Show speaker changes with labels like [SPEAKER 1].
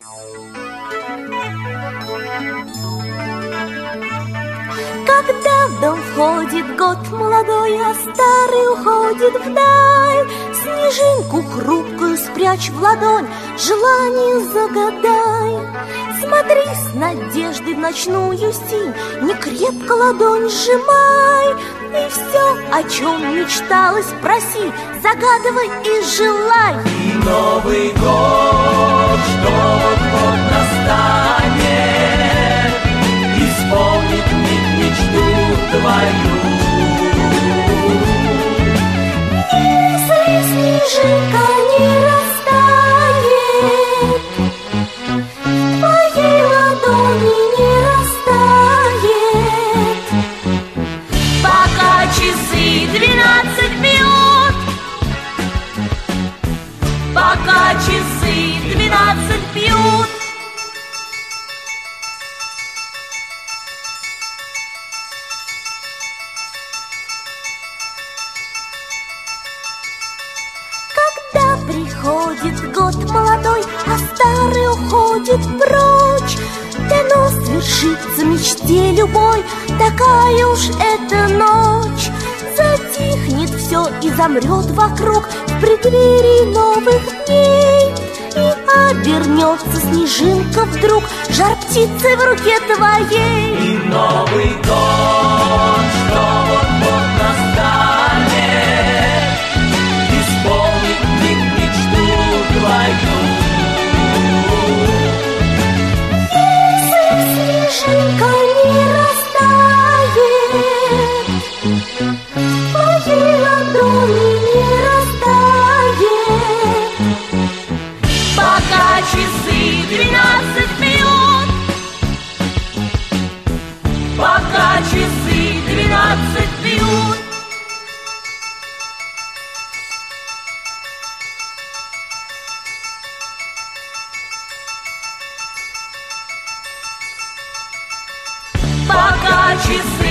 [SPEAKER 1] Когда в дом входит год молодой, а старый уходит вдаль, снежинку хрупкую спрячь в ладонь, желание загадай. Смотри с надеждой в ночную синь, не крепко ладонь сжимай, и все, о чем мечталось, проси, загадывай и желай.
[SPEAKER 2] И Новый год, что вот настанет, исполнит мечту твою.
[SPEAKER 1] Если снежинка не растает, в твоей ладони не растает,
[SPEAKER 3] пока часы 12 бьют, пока часы 12 бьют.
[SPEAKER 1] Когда приходит год молодой, а старый уходит прочь, дано свершится мечте любой, такая уж эта ночь. Затихнет все и замрет вокруг в преддверии новых дней, и обернется снежинка вдруг жар птицы в руке твоей.
[SPEAKER 2] И Новый год, что вот настанет, исполнит мечту твою.
[SPEAKER 1] Если снежинка не растает, в твоей ладони не растает,
[SPEAKER 3] Пока часы 12 бьют, пока часы 12 бьют. Пока часы